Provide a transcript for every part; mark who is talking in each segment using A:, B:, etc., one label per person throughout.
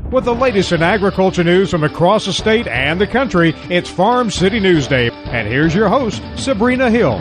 A: With the latest in agriculture news from across the state and the country, it's Farm City News Day. And here's your host, Sabrina Hill.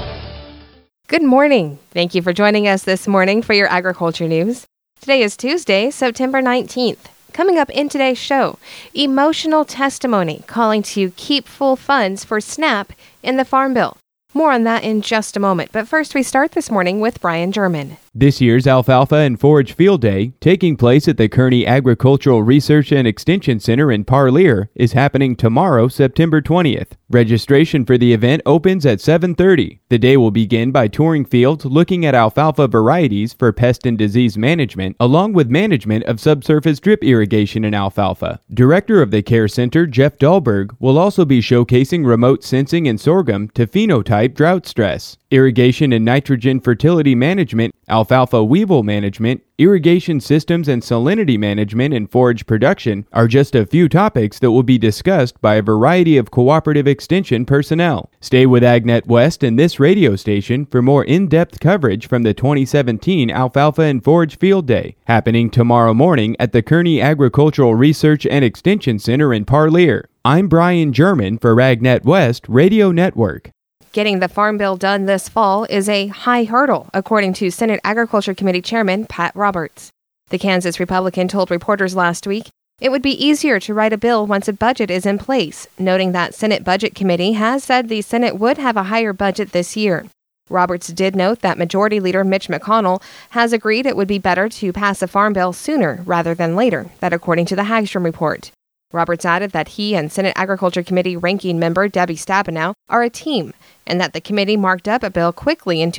B: Good morning. Thank you for joining us this morning for your agriculture news. Today is Tuesday, September 19th. Coming up in today's show, emotional testimony calling to keep full funds for SNAP in the Farm Bill. More on that in just a moment, but first we start this morning with Brian German.
C: This year's Alfalfa and Forage Field Day, taking place at the Kearney Agricultural Research and Extension Center in Parlier, is happening tomorrow, September 20th. Registration for the event opens at 7:30. The day will begin by touring fields looking at alfalfa varieties for pest and disease management, along with management of subsurface drip irrigation in alfalfa. Director of the Care Center, Jeff Dahlberg, will also be showcasing remote sensing in sorghum to phenotype drought stress. Irrigation and nitrogen fertility management, alfalfa weevil management, irrigation systems, and salinity management in forage production are just a few topics that will be discussed by a variety of cooperative extension personnel. Stay with AgNet West and this radio station for more in-depth coverage from the 2017 Alfalfa and Forage Field Day, happening tomorrow morning at the Kearney Agricultural Research and Extension Center in Parlier. I'm Brian German for AgNet West Radio Network.
B: Getting the Farm Bill done this fall is a high hurdle, according to Senate Agriculture Committee Chairman Pat Roberts. The Kansas Republican told reporters last week it would be easier to write a bill once a budget is in place, noting that Senate Budget Committee has said the Senate would have a higher budget this year. Roberts did note that Majority Leader Mitch McConnell has agreed it would be better to pass a farm bill sooner rather than later, that according to the Hagstrom report. Roberts added that he and Senate Agriculture Committee ranking member Debbie Stabenow are a team, and that the committee marked up a bill quickly in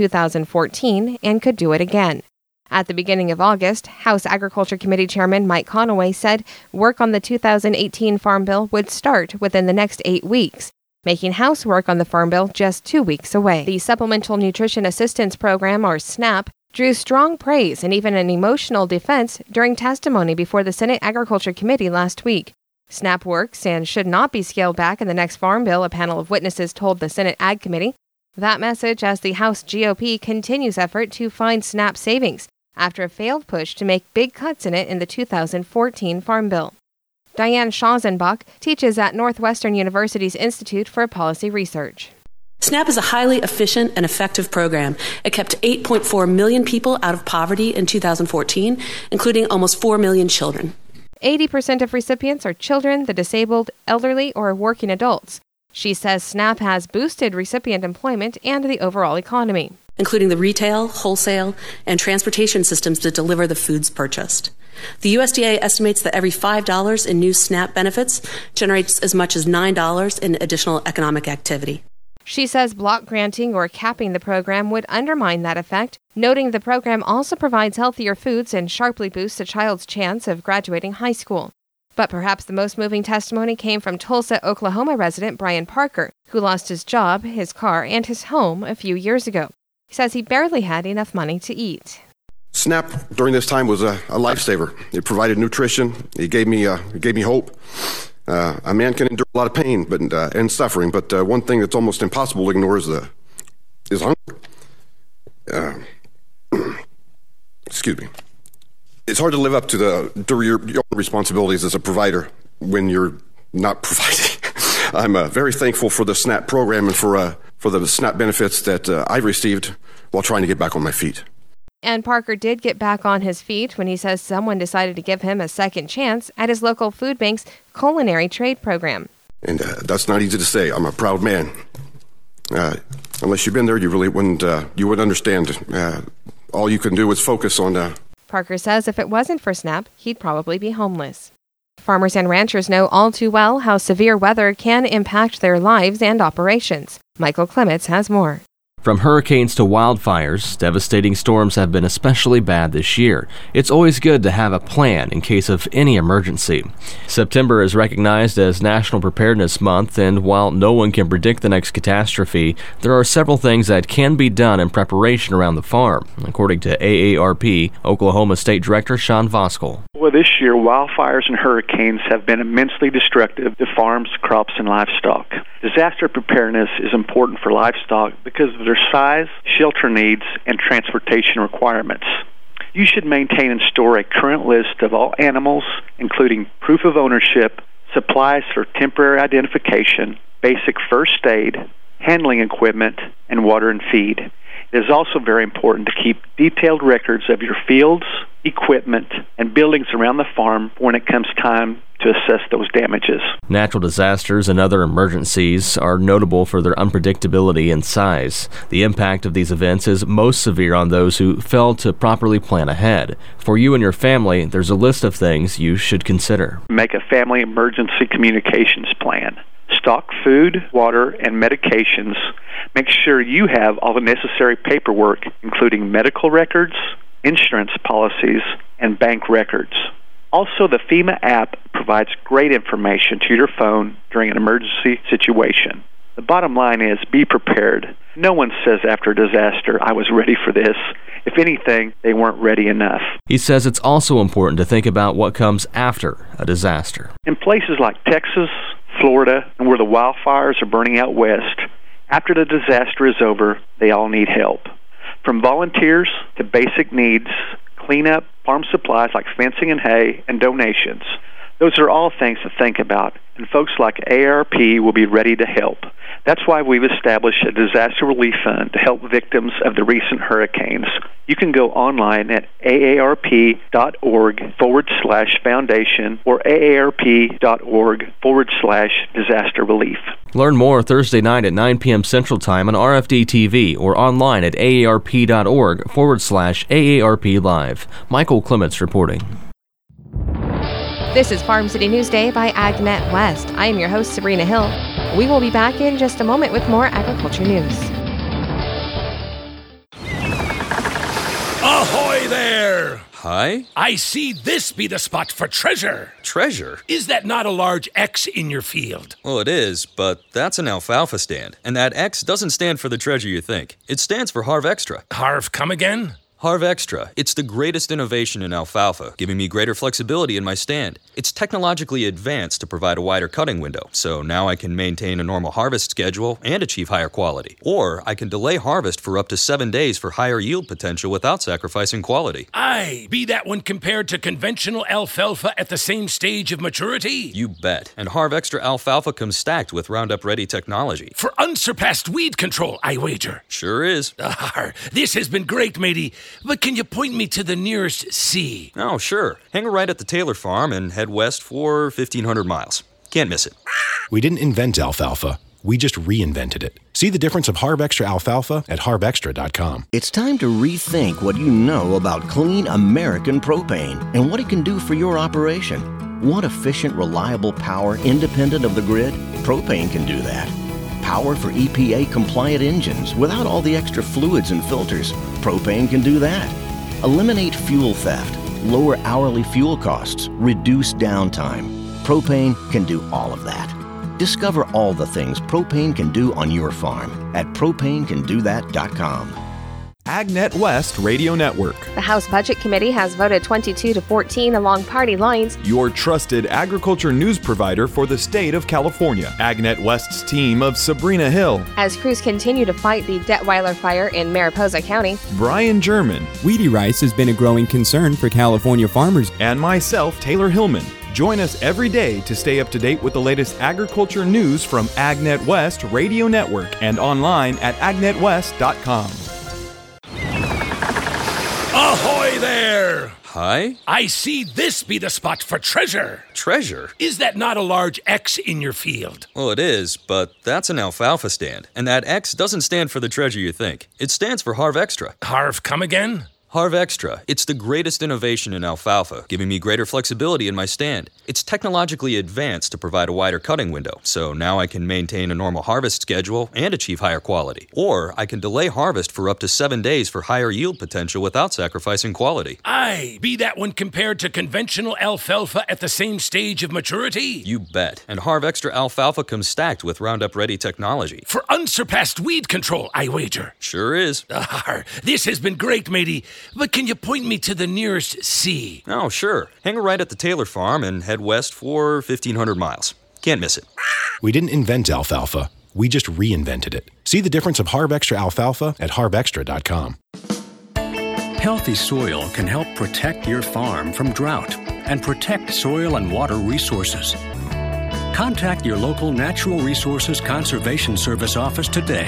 B: 2014 and could do it again. At the beginning of August, House Agriculture Committee Chairman Mike Conaway said work on the 2018 Farm Bill would start within the next 8 weeks, making House work on the Farm Bill just 2 weeks away. The Supplemental Nutrition Assistance Program, or SNAP, drew strong praise and even an emotional defense during testimony before the Senate Agriculture Committee last week. SNAP works and should not be scaled back in the next Farm Bill, a panel of witnesses told the Senate Ag Committee. That message as the House GOP continues effort to find SNAP savings after a failed push to make big cuts in it in the 2014 Farm Bill. Diane Schausenbach teaches at Northwestern University's Institute for Policy Research.
D: SNAP is a highly efficient and effective program. It kept 8.4 million people out of poverty in 2014, including almost 4 million children.
B: 80% of recipients are children, the disabled, elderly, or working adults. She says SNAP has boosted recipient employment and the overall economy,
D: including the retail, wholesale, and transportation systems that deliver the foods purchased. The USDA estimates that every $5 in new SNAP benefits generates as much as $9 in additional economic activity.
B: She says block granting or capping the program would undermine that effect, noting the program also provides healthier foods and sharply boosts a child's chance of graduating high school. But perhaps the most moving testimony came from Tulsa, Oklahoma resident Brian Parker, who lost his job, his car, and his home a few years ago. He says he barely had enough money to eat.
E: SNAP during this time was a lifesaver. It provided nutrition. It gave me hope. A man can endure a lot of pain and suffering, but one thing that's almost impossible to ignore is hunger. Excuse me. It's hard to live up to your own responsibilities as a provider when you're not providing. I'm very thankful for the SNAP program and for the SNAP benefits that I've received while trying to get back on my feet.
B: And Parker did get back on his feet when he says someone decided to give him a second chance at his local food bank's culinary trade program.
E: And that's not easy to say. I'm a proud man. Unless you've been there, you really wouldn't understand. All you can do is focus on...
B: Parker says if it wasn't for SNAP, he'd probably be homeless. Farmers and ranchers know all too well how severe weather can impact their lives and operations. Michael Clements has more.
F: From hurricanes to wildfires, devastating storms have been especially bad this year. It's always good to have a plan in case of any emergency. September is recognized as National Preparedness Month, and while no one can predict the next catastrophe, there are several things that can be done in preparation around the farm, according to AARP Oklahoma State Director Sean Voskuhl.
G: Well, this year, wildfires and hurricanes have been immensely destructive to farms, crops, and livestock. Disaster preparedness is important for livestock because of their size, shelter needs, and transportation requirements. You should maintain and store a current list of all animals, including proof of ownership, supplies for temporary identification, basic first aid, handling equipment, and water and feed. It is also very important to keep detailed records of your fields, equipment, and buildings around the farm when it comes time to assess those damages.
F: Natural disasters and other emergencies are notable for their unpredictability and size. The impact of these events is most severe on those who fail to properly plan ahead. For you and your family, there's a list of things you should consider.
G: Make a family emergency communications plan. Stock food, water, and medications. Make sure you have all the necessary paperwork, including medical records, insurance policies, and bank records. Also, the FEMA app provides great information to your phone during an emergency situation. The bottom line is be prepared. No one says after a disaster, I was ready for this. If anything, they weren't ready enough.
F: He says it's also important to think about what comes after a disaster.
G: In places like Texas, Florida, and where the wildfires are burning out west, after the disaster is over, they all need help. From volunteers to basic needs, cleanup, farm supplies like fencing and hay, and donations. Those are all things to think about, and folks like AARP will be ready to help. That's why we've established a disaster relief fund to help victims of the recent hurricanes. You can go online at aarp.org/foundation or aarp.org/disaster relief.
F: Learn more Thursday night at 9 p.m. Central Time on RFD TV or online at aarp.org/AARP Live. Michael Clements reporting.
B: This is Farm City Newsday by AgNet West. I am your host, Sabrina Hill. We will be back in just a moment with more agriculture news.
H: Ahoy there!
I: Hi?
H: I see this be the spot for treasure.
I: Treasure?
H: Is that not a large X in your field?
I: Well, it is, but that's an alfalfa stand. And that X doesn't stand for the treasure you think. It stands for Harv Extra.
H: Harv, come again?
I: Harv Extra. It's the greatest innovation in alfalfa, giving me greater flexibility in my stand. It's technologically advanced to provide a wider cutting window, so now I can maintain a normal harvest schedule and achieve higher quality. Or I can delay harvest for up to 7 days for higher yield potential without sacrificing quality.
H: Aye, be that one compared to conventional alfalfa at the same stage of maturity?
I: You bet. And Harv Extra alfalfa comes stacked with Roundup Ready technology.
H: For unsurpassed weed control, I wager.
I: Sure is.
H: This has been great, matey. But can you point me to the nearest sea?
I: Oh, sure. Hang a right at the Taylor farm and head west for 1,500 miles. Can't miss it.
J: We didn't invent alfalfa. We just reinvented it. See the difference of Harv Extra alfalfa at harvextra.com.
K: It's time to rethink what you know about clean American propane and what it can do for your operation. Want efficient, reliable power independent of the grid? Propane can do that. Power for EPA-compliant engines without all the extra fluids and filters. Propane can do that. Eliminate fuel theft, lower hourly fuel costs, reduce downtime. Propane can do all of that. Discover all the things propane can do on your farm at propanecandothat.com.
L: AgNet West Radio Network.
B: The House Budget Committee has voted 22-14 along party lines.
L: Your trusted agriculture news provider for the state of California. AgNet West's team of Sabrina Hill.
B: As crews continue to fight the Detweiler fire in Mariposa County.
L: Brian German.
C: Weedy rice has been a growing concern for California farmers.
L: And myself, Taylor Hillman. Join us every day to stay up to date with the latest agriculture news from AgNet West Radio Network and online at agnetwest.com.
H: Ahoy there!
I: Hi?
H: I see this be the spot for treasure.
I: Treasure?
H: Is that not a large X in your field?
I: Well, it is, but that's an alfalfa stand. And that X doesn't stand for the treasure you think. It stands for Harv Extra.
H: Harv, come again?
I: Harv Extra. It's the greatest innovation in alfalfa, giving me greater flexibility in my stand. It's technologically advanced to provide a wider cutting window, so now I can maintain a normal harvest schedule and achieve higher quality. Or I can delay harvest for up to 7 days for higher yield potential without sacrificing quality.
H: Aye, be that one compared to conventional alfalfa at the same stage of maturity?
I: You bet. And Harv Extra alfalfa comes stacked with Roundup Ready technology.
H: For unsurpassed weed control, I wager.
I: Sure is.
H: This has been great, matey. But can you point me to the nearest sea?
I: Oh, sure. Hang a right at the Taylor farm and head west for 1,500 miles. Can't miss it.
J: We didn't invent alfalfa. We just reinvented it. See the difference of Harv Extra alfalfa at harvextra.com.
M: Healthy soil can help protect your farm from drought and protect soil and water resources. Contact your local Natural Resources Conservation Service office today.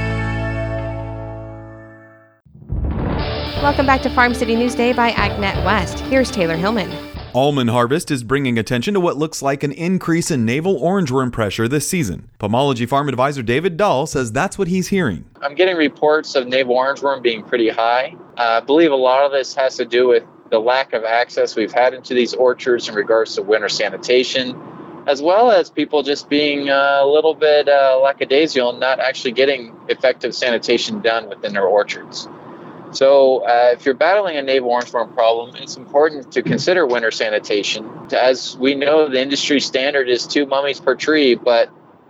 B: Welcome back to Farm City Newsday by AgNet West. Here's Taylor Hillman.
L: Almond harvest is bringing attention to what looks like an increase in navel orangeworm pressure this season. Pomology farm advisor David Dahl says that's what he's hearing.
N: I'm getting reports of navel orangeworm being pretty high. I believe a lot of this has to do with the lack of access we've had into these orchards in regards to winter sanitation, as well as people just being a little bit lackadaisical and not actually getting effective sanitation done within their orchards. So if you're battling a navel orangeworm problem, it's important to consider winter sanitation. As we know, the industry standard is 2 mummies per tree, but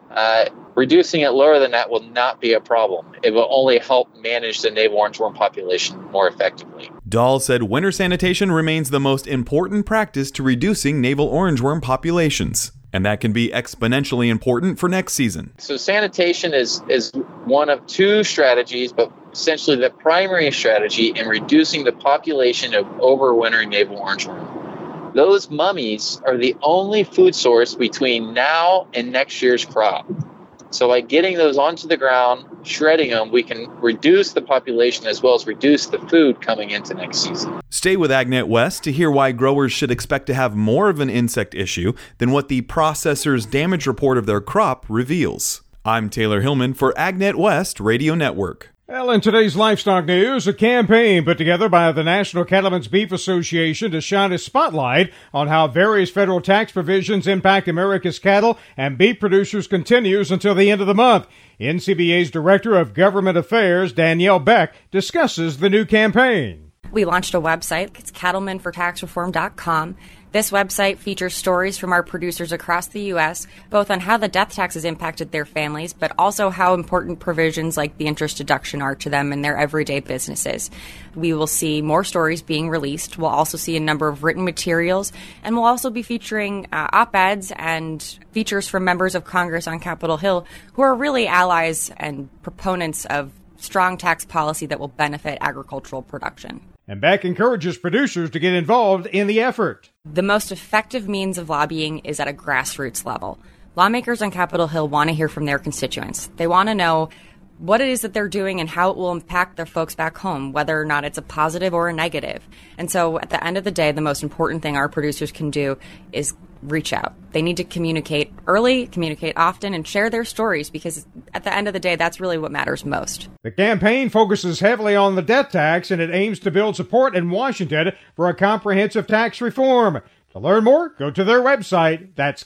N: reducing it lower than that will not be a problem. It will only help manage the navel orangeworm population more effectively.
L: Dahl said winter sanitation remains the most important practice to reducing navel orangeworm populations, and that can be exponentially important for next season.
N: So sanitation is one of 2 strategies, but essentially the primary strategy in reducing the population of overwintering navel orangeworm. Those mummies are the only food source between now and next year's crop. So by getting those onto the ground, shredding them, we can reduce the population as well as reduce the food coming into next season.
L: Stay with AgNet West to hear why growers should expect to have more of an insect issue than what the processor's damage report of their crop reveals. I'm Taylor Hillman for AgNet West Radio Network.
A: Well, in today's livestock news, a campaign put together by the National Cattlemen's Beef Association to shine a spotlight on how various federal tax provisions impact America's cattle and beef producers continues until the end of the month. NCBA's Director of Government Affairs, Danielle Beck, discusses the new campaign.
O: We launched a website. It's cattlemenfortaxreform.com. This website features stories from our producers across the U.S., both on how the death tax has impacted their families, but also how important provisions like the interest deduction are to them in their everyday businesses. We will see more stories being released. We'll also see a number of written materials, and we'll also be featuring op-eds and features from members of Congress on Capitol Hill who are really allies and proponents of strong tax policy that will benefit agricultural production.
A: And Beck encourages producers to get involved in the effort.
O: The most effective means of lobbying is at a grassroots level. Lawmakers on Capitol Hill want to hear from their constituents. They want to know what it is that they're doing and how it will impact their folks back home, whether or not it's a positive or a negative. And so at the end of the day, the most important thing our producers can do is reach out. They need to communicate early, communicate often, and share their stories, because at the end of the day, that's really what matters most.
A: The campaign focuses heavily on the death tax, and it aims to build support in Washington for a comprehensive tax reform. To learn more, go to their website. That's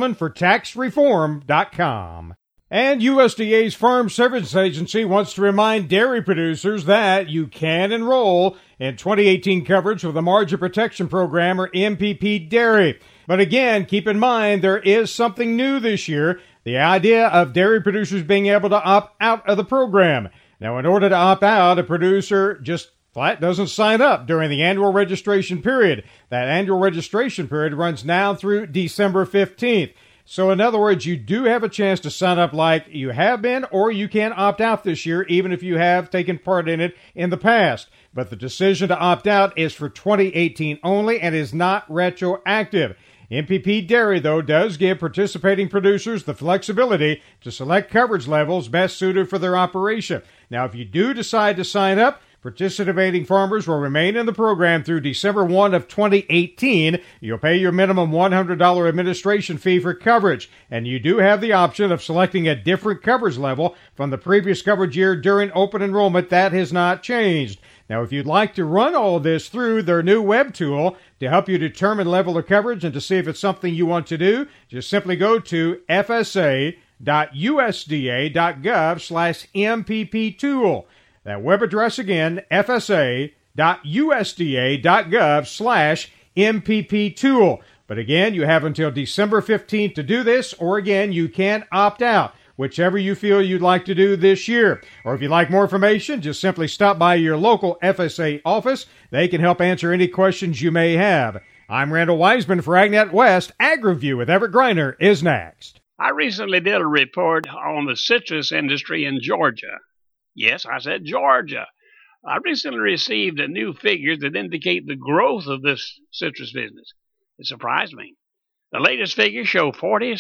A: cattlemenfortaxreform.com. And USDA's Farm Service Agency wants to remind dairy producers that you can enroll in 2018 coverage for the Margin Protection Program, or MPP Dairy. But again, keep in mind there is something new this year, the idea of dairy producers being able to opt out of the program. Now, in order to opt out, a producer just flat doesn't sign up during the annual registration period. That annual registration period runs now through December 15th. So in other words, you do have a chance to sign up like you have been, or you can opt out this year, even if you have taken part in it in the past. But the decision to opt out is for 2018 only and is not retroactive. MPP Dairy, though, does give participating producers the flexibility to select coverage levels best suited for their operation. Now, if you do decide to sign up, participating farmers will remain in the program through December 1 of 2018. You'll pay your minimum $100 administration fee for coverage, and you do have the option of selecting a different coverage level from the previous coverage year during open enrollment. That has not changed. Now, if you'd like to run all this through their new web tool to help you determine level of coverage and to see if it's something you want to do, just simply go to fsa.usda.gov/MPP tool. That web address again, fsa.usda.gov/MPP tool. But again, you have until December 15th to do this, or again, you can opt out, whichever you feel you'd like to do this year. Or if you'd like more information, just simply stop by your local FSA office. They can help answer any questions you may have. I'm Randall Wiseman for AgNet West. AgriView with Everett Griner is next.
P: I recently did a report on the citrus industry in Georgia. Yes, I said Georgia. I recently received new figures that indicate the growth of this citrus business. It surprised me. The latest figures show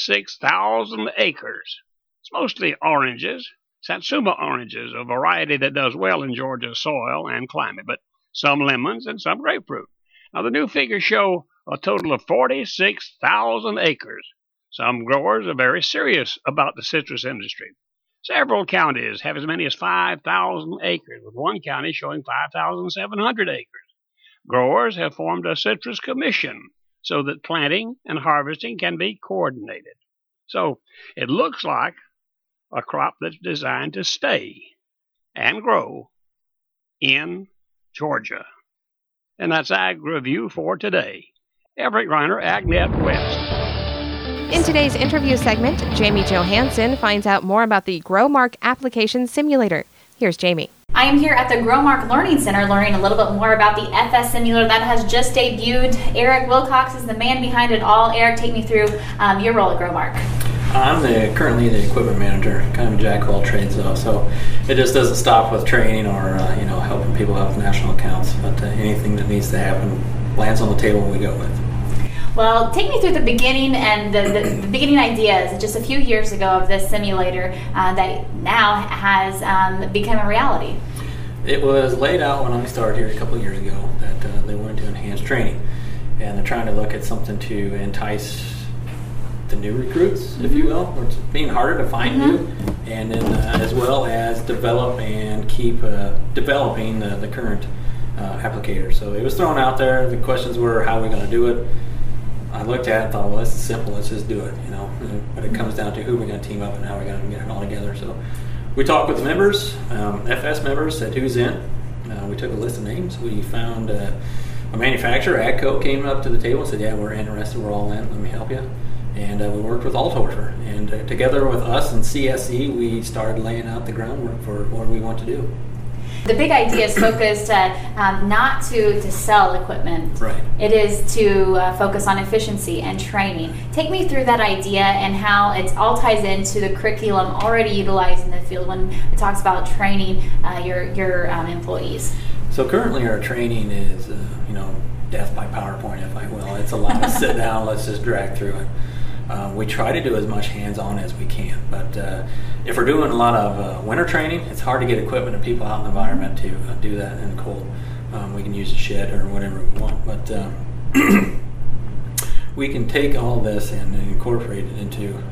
P: 46,000 acres. It's mostly oranges, Satsuma oranges, a variety that does well in Georgia's soil and climate, but some lemons and some grapefruit. Now, the new figures show a total of 46,000 acres. Some growers are very serious about the citrus industry. Several counties have as many as 5,000 acres, with one county showing 5,700 acres. Growers have formed a citrus commission so that planting and harvesting can be coordinated. So it looks like a crop that's designed to stay and grow in Georgia. And that's Ag Review for today. Everett Reiner, AgNet West.
B: In today's interview segment, Jamie Johansson finds out more about the GrowMark Application Simulator. Here's Jamie.
Q: I am here at the GrowMark Learning Center learning a little bit more about the FS Simulator that has just debuted. Eric Wilcox is the man behind it all. Eric, take me through your role at GrowMark.
R: I'm currently the equipment manager, kind of a jack of all trades though, so it just doesn't stop with training or helping people out with national accounts, but anything that needs to happen lands on the table we go with.
Q: Well, take me through the beginning and the beginning ideas just a few years ago of this simulator that now has become a reality.
R: It was laid out when I started here a couple of years ago that they wanted to enhance training, and they're trying to look at something to entice the new recruits, if you will, or it's being harder to find new, and then as well as develop and keep developing the current applicators. So it was thrown out there. The questions were, how are we going to do it? I looked at it and thought, well, this is simple. Let's just do it, But it comes down to who we're going to team up and how we're going to get it all together. So we talked with the members, FS members, said who's in. We took a list of names. We found a manufacturer, AGCO, came up to the table and said, yeah, we're interested. We're all in. Let me help you. And we worked with Althofer. And together with us and CSE, we started laying out the groundwork for what we want to do.
Q: The big idea is focused not to sell equipment.
R: Right.
Q: It is to focus on efficiency and training. Take me through that idea and how it all ties into the curriculum already utilized in the field when it talks about training your employees.
R: So currently our training is, death by PowerPoint, if I will. It's a lot of sit down, let's just drag through it. We try to do as much hands-on as we can, but if we're doing a lot of winter training, it's hard to get equipment and people out in the environment to do that in the cold. We can use a shed or whatever we want, but we can take all this and incorporate it into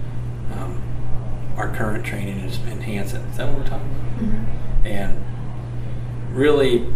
R: our current training and just enhance it. Is that what we're talking about? Mm-hmm. And really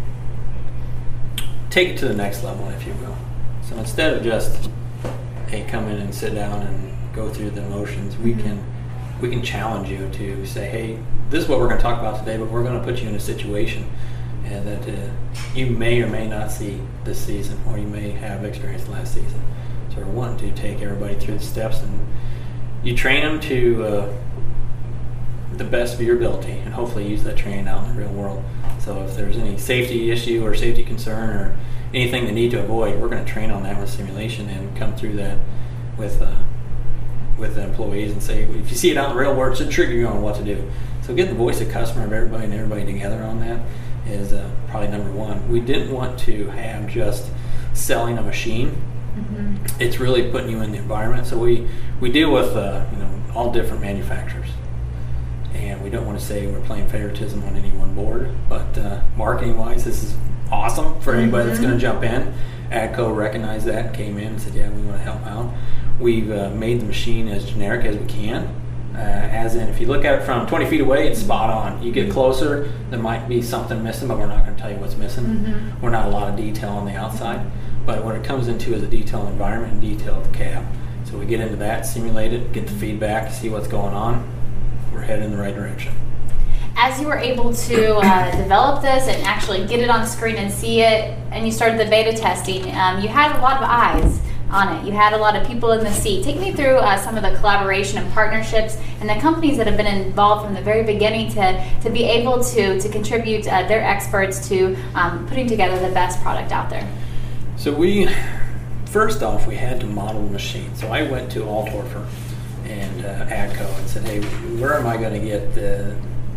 R: take it to the next level, if you will. So instead of just come in and sit down and go through the motions, we can challenge you to say, hey, this is what we're going to talk about today, but we're going to put you in a situation and that you may or may not see this season, or you may have experienced last season. So we're wanting to take everybody through the steps, and you train them to the best of your ability, and hopefully use that training out in the real world. So if there's any safety issue or safety concern or anything they need to avoid, we're going to train on that with simulation and come through that with the employees and say, if you see it out in the real world, it should trigger you on what to do. So getting the voice of customer of everybody and everybody together on that is probably number one. We didn't want to have just selling a machine. Mm-hmm. It's really putting you in the environment. So we deal with all different manufacturers. And we don't want to say we're playing favoritism on any one board, but marketing-wise, this is awesome for anybody that's going to jump in. AGCO recognized that, came in and said, yeah, we want to help out. We've made the machine as generic as we can. As in, if you look at it from 20 feet away, it's spot on. You get closer, there might be something missing, but we're not going to tell you what's missing. Mm-hmm. We're not a lot of detail on the outside. But what it comes into is a detailed environment and detailed cab. So we get into that, simulate it, get the feedback, see what's going on. We're heading in the right direction.
Q: As you were able to develop this and actually get it on screen and see it, and you started the beta testing, you had a lot of eyes on it. You had a lot of people in the seat. Take me through some of the collaboration and partnerships and the companies that have been involved from the very beginning to be able to contribute their experts to putting together the best product out there.
R: So first off, we had to model the machine. So I went to Althofer and AGCO and said, hey, where am I going to get the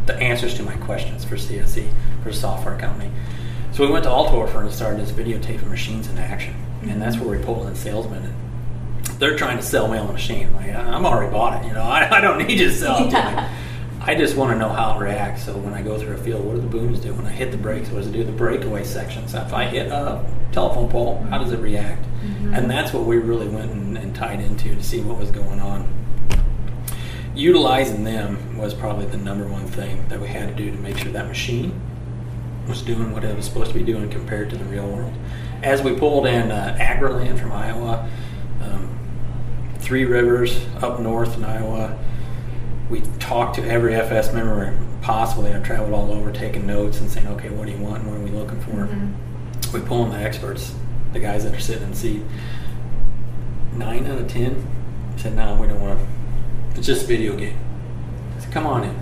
R: the answers to my questions for CSE, for a software company. So we went to Altorfer and started this videotaping machines in action. And that's where we pulled in salesmen. And they're trying to sell me on the machine. I'm like, I'm already bought it. You know, I don't need you to sell it to me. I just want to know how it reacts. So when I go through a field, what do the booms do? When I hit the brakes, what does it do? The breakaway section. So if I hit a telephone pole, how does it react? And that's what we really went and tied into to see what was going on. Utilizing them was probably the number one thing that we had to do to make sure that machine was doing what it was supposed to be doing compared to the real world. As we pulled in AgriLand from Iowa, Three Rivers up north in Iowa, we talked to every FS member possibly. I traveled all over taking notes and saying, okay, what do you want and what are we looking for? We pull in the experts, the guys that are sitting in the seat. 9 out of 10 said, no, we don't want to. It's just a video game. I said, come on in.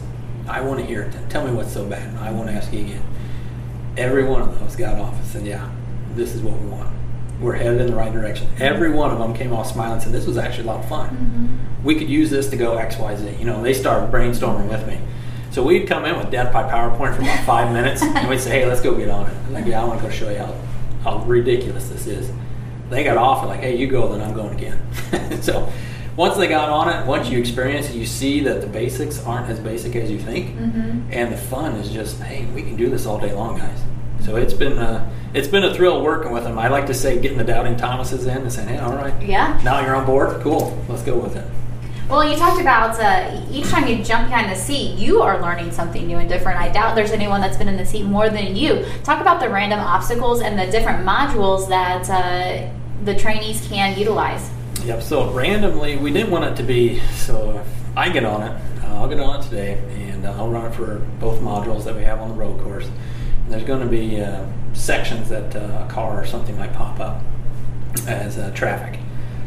R: I want to hear it. Tell me what's so bad. I want to ask you again. Every one of those got off and said, yeah, this is what we want. We're headed in the right direction. Every one of them came off smiling and said, this was actually a lot of fun. We could use this to go X, Y, Z. You know, they started brainstorming with me. So we'd come in with death by PowerPoint for about 5 minutes, and we'd say, hey, let's go get on it. I'm like, yeah, I want to go show you how ridiculous this is. They got off and like, hey, you go, then I'm going again. So once they got on it, once you experience it, you see that the basics aren't as basic as you think. And the fun is just, hey, we can do this all day long, guys. So it's been a thrill working with them. I like to say getting the doubting Thomases in and saying, hey, all right, now you're on board, cool, let's go with it.
Q: Well, you talked about each time you jump behind the seat, you are learning something new and different. I doubt there's anyone that's been in the seat more than you. Talk about the random obstacles and the different modules that the trainees can utilize.
R: Yep, so randomly, we didn't want it to be, so if I get on it, I'll get on it today, and I'll run it for both modules that we have on the road course. And there's going to be sections that a car or something might pop up as traffic.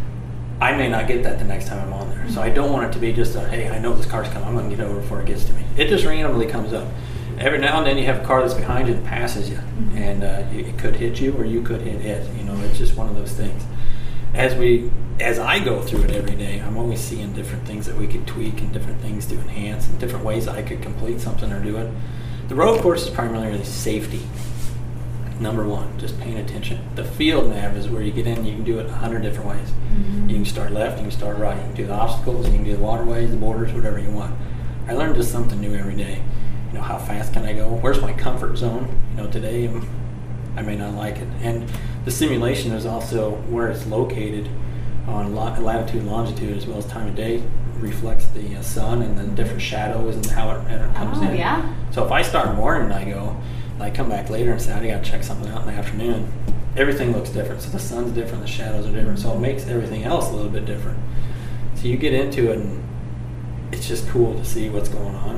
R: I may not get that the next time I'm on there. So I don't want it to be just hey, I know this car's coming, I'm going to get over before it gets to me. It just randomly comes up. Every now and then you have a car that's behind you that passes you, and it could hit you or you could hit it. You know, it's just one of those things. As I go through it every day, I'm always seeing different things that we could tweak and different things to enhance and different ways I could complete something or do it. The road course is primarily safety. Number one, just paying attention. The field nav is where you get in, you can do it 100 different ways. You can start left, you can start right, you can do the obstacles, you can do the waterways, the borders, whatever you want. I learn just something new every day. You know, how fast can I go? Where's my comfort zone? You know, today I may not like it. And the simulation is also where it's located on latitude and longitude, as well as time of day, reflects the sun and the different shadows and how it comes in. Yeah. So if I start morning and I go, and I come back later and say, I got to check something out in the afternoon, everything looks different. So the sun's different, the shadows are different, so it makes everything else a little bit different. So you get into it and it's just cool to see what's going on.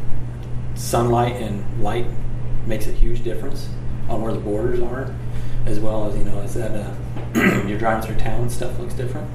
R: Sunlight and light makes a huge difference on where the borders are, as well as, you know, as that you're driving through town, stuff looks different.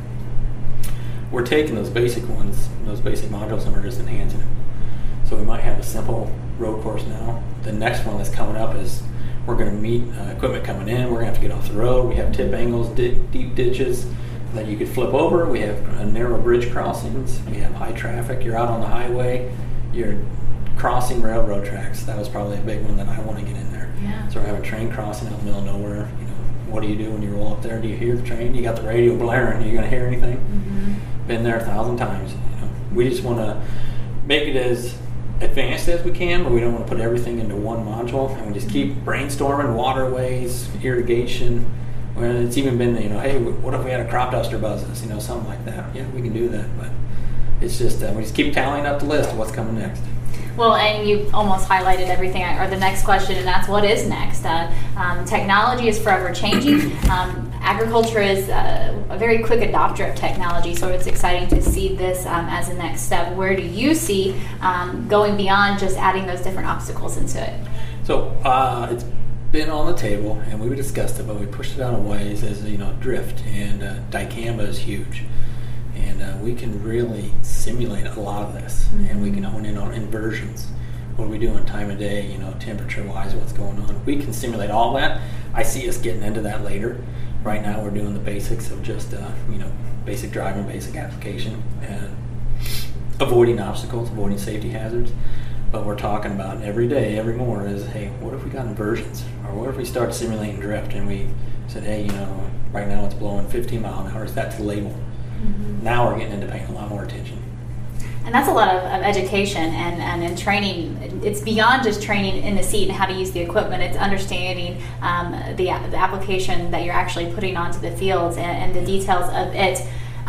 R: We're taking those basic ones, those basic modules, and we're just enhancing them. So we might have a simple road course now. The next one that's coming up is we're going to meet equipment coming in. We're going to have to get off the road. We have tip angles, deep ditches that you could flip over. We have narrow bridge crossings. We have high traffic. You're out on the highway. You're crossing railroad tracks. That was probably a big one that I want to get in there. Yeah. So we have a train crossing out in the middle of nowhere. You know, what do you do when you roll up there? Do you hear the train? You got the radio blaring. Are you going to hear anything? Been there 1,000 times. You know, we just want to make it as advanced as we can, but we don't want to put everything into one module. And we just keep brainstorming waterways, irrigation. Well, it's even been, you know, hey, what if we had a crop duster buzz us? You know, something like that. Yeah, we can do that, but it's just we just keep tallying up the list of what's coming next.
Q: Well, and you almost highlighted everything, or the next question, and that's what is next. Technology is forever changing. Agriculture is a very quick adopter of technology, so it's exciting to see this as the next step. Where do you see going beyond just adding those different obstacles into it?
R: So it's been on the table, and we discussed it, but we pushed it out of ways as, you know, drift, and dicamba is huge. And we can really simulate a lot of this, and we can hone in on inversions. What are we doing time of day, you know, temperature-wise, what's going on. We can simulate all that. I see us getting into that later. Right now we're doing the basics of just, you know, basic driving, basic application, and avoiding obstacles, avoiding safety hazards. But we're talking about every day, every more is, hey, what if we got inversions? Or what if we start simulating drift and we said, hey, right now it's blowing 15 mile an hour. Is that the label? Mm-hmm. Now we're getting into paying a lot more attention.
Q: And that's a lot of education and in training. It's beyond just training in the seat and how to use the equipment. It's understanding the application that you're actually putting onto the fields and the details of it.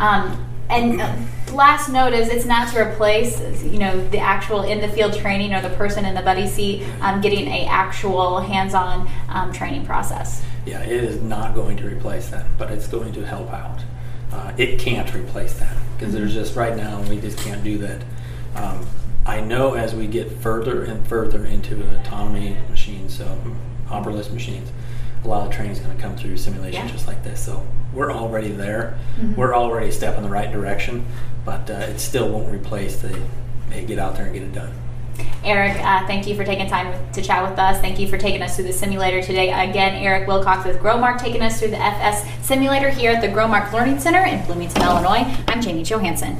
Q: Last note is it's not to replace, the actual in the field training or the person in the buddy seat getting a actual hands-on training process.
R: Yeah, it is not going to replace that, but it's going to help out. It can't replace that because there's just right now we just can't do that. I know as we get further and further into autonomy machines, so hopperless machines, a lot of training is going to come through simulation just like this. So we're already there. Mm-hmm. We're already a step in the right direction, but it still won't replace the hey, get out there and get it done.
Q: Eric, thank you for taking time to chat with us. Thank you for taking us through the simulator today. Again, Eric Wilcox with Growmark taking us through the FS simulator here at the Growmark Learning Center in Bloomington, Illinois. I'm Jamie Johansson.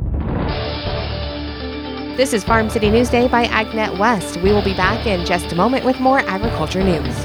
B: This is Farm City Newsday by AgNet West. We will be back in just a moment with more agriculture news.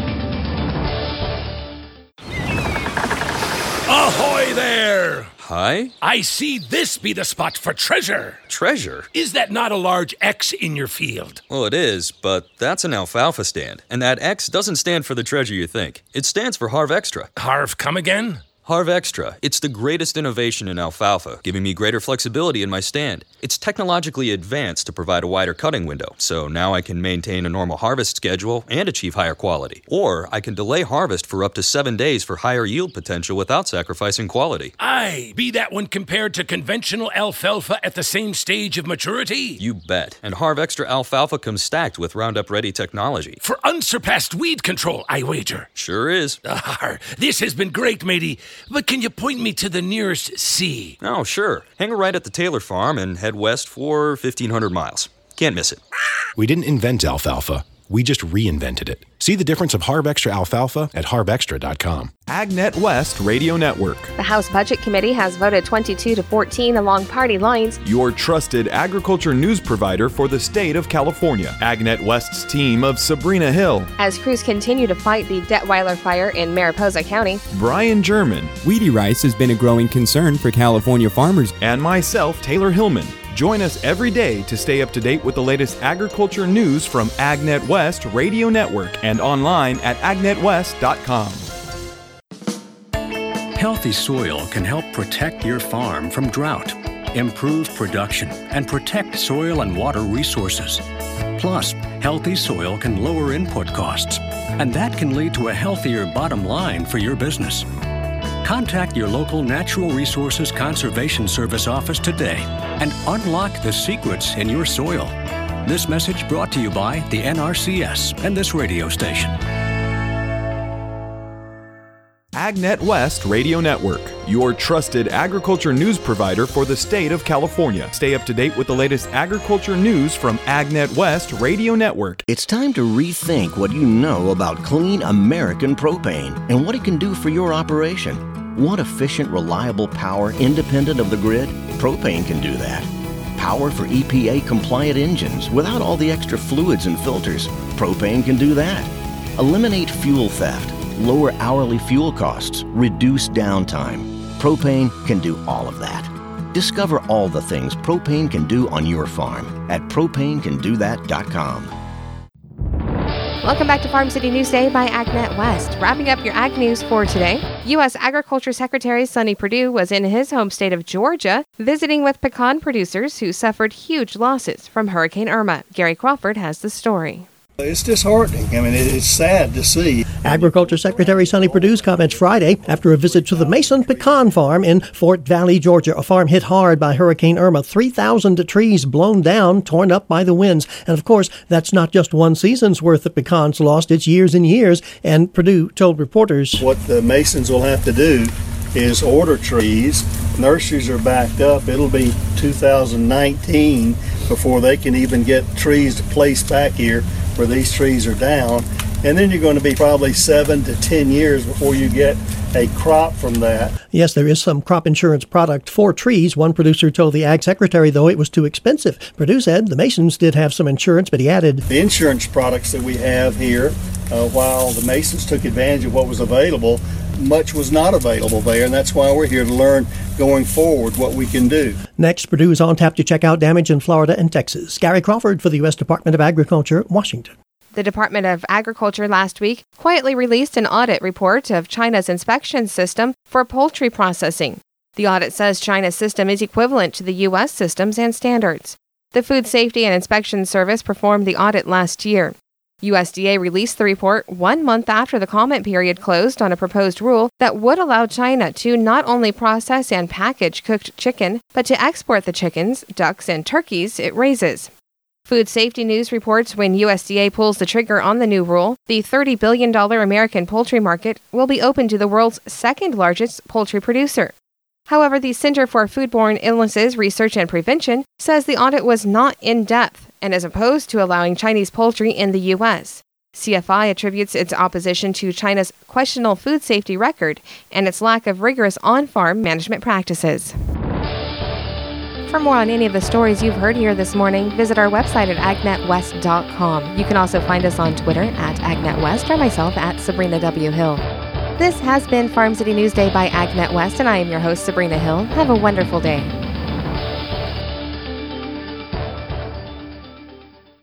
H: Ahoy there!
I: Hi?
H: I see this be the spot for treasure.
I: Treasure?
H: Is that not a large X in your field?
I: Well, it is, but that's an alfalfa stand. And that X doesn't stand for the treasure you think. It stands for Harv Extra.
H: Harv, come again?
I: Harv Extra. It's the greatest innovation in alfalfa, giving me greater flexibility in my stand. It's technologically advanced to provide a wider cutting window, so now I can maintain a normal harvest schedule and achieve higher quality. Or I can delay harvest for up to 7 days for higher yield potential without sacrificing quality.
H: Aye, be that when compared to conventional alfalfa at the same stage of maturity?
I: You bet. And Harv Extra alfalfa comes stacked with Roundup Ready technology.
H: For unsurpassed weed control, I wager.
I: Sure is.
H: This has been great, matey. But can you point me to the nearest sea?
I: Oh, sure. Hang a right at the Taylor farm and head west for 1,500 miles. Can't miss it.
J: We didn't invent alfalfa. We just reinvented it. See the difference of Harv Extra alfalfa at harvextra.com.
L: AgNet West Radio Network.
B: The House Budget Committee has voted 22-14 along party lines.
L: Your trusted agriculture news provider for the state of California. AgNet West's team of Sabrina Hill.
B: As crews continue to fight the Detweiler fire in Mariposa County.
L: Brian German.
C: Weedy rice has been a growing concern for California farmers.
L: And myself, Taylor Hillman. Join us every day to stay up to date with the latest agriculture news from AgNet West Radio Network and online at agnetwest.com.
M: Healthy soil can help protect your farm from drought, improve production, and protect soil and water resources. Plus, healthy soil can lower input costs, and that can lead to a healthier bottom line for your business. Contact your local Natural Resources Conservation Service office today and unlock the secrets in your soil. This message brought to you by the NRCS and this radio station.
L: AgNet West Radio Network, your trusted agriculture news provider for the state of California. Stay up to date with the latest agriculture news from AgNet West Radio Network.
K: It's time to rethink what you know about clean American propane and what it can do for your operation. Want efficient, reliable power independent of the grid? Propane can do that. Power for EPA-compliant engines without all the extra fluids and filters? Propane can do that. Eliminate fuel theft. Lower hourly fuel costs, reduce downtime. Propane can do all of that. Discover all the things propane can do on your farm at propanecandothat.com.
B: Welcome back to Farm City Newsday by AgNet West. Wrapping up your ag news for today, U.S. Agriculture Secretary Sonny Perdue was in his home state of Georgia, visiting with pecan producers who suffered huge losses from Hurricane Irma. Gary Crawford has the story.
S: It's disheartening. I mean, it's sad to see.
T: Agriculture Secretary Sonny Perdue's comments Friday after a visit to the Mason Pecan Farm in Fort Valley, Georgia, a farm hit hard by Hurricane Irma. 3,000 trees blown down, torn up by the winds. And of course, that's not just one season's worth of pecans lost, it's years and years. And Perdue told reporters,
S: what the Masons will have to do is order trees. Nurseries are backed up. It'll be 2019 before they can even get trees placed back here where these trees are down. and then you're going to be probably 7 to 10 years before you get a crop from that.
T: Yes, there is some crop insurance product for trees. One producer told the Ag Secretary, though, it was too expensive. Perdue said the Masons did have some insurance, but he added,
S: the insurance products that we have here, while the Masons took advantage of what was available, much was not available there, and that's why we're here to learn going forward what we can do.
T: Next, Perdue is on tap to check out damage in Florida and Texas. Gary Crawford for the U.S. Department of Agriculture, Washington.
B: The Department of Agriculture last week quietly released an audit report of China's inspection system for poultry processing. The audit says China's system is equivalent to the U.S. systems and standards. The Food Safety and Inspection Service performed the audit last year. USDA released the report 1 month after the comment period closed on a proposed rule that would allow China to not only process and package cooked chicken, but to export the chickens, ducks, and turkeys it raises. Food Safety News reports when USDA pulls the trigger on the new rule, the $30 billion American poultry market will be open to the world's second largest poultry producer. However, the Center for Foodborne Illnesses Research and Prevention says the audit was not in-depth and is opposed to allowing Chinese poultry in the U.S. CFI attributes its opposition to China's questionable food safety record and its lack of rigorous on-farm management practices. For more on any of the stories you've heard here this morning, visit our website at agnetwest.com. You can also find us on Twitter at agnetwest or myself at Sabrina W. Hill. This has been Farm City Newsday by AgNet West, and I am your host, Sabrina Hill. Have a wonderful day.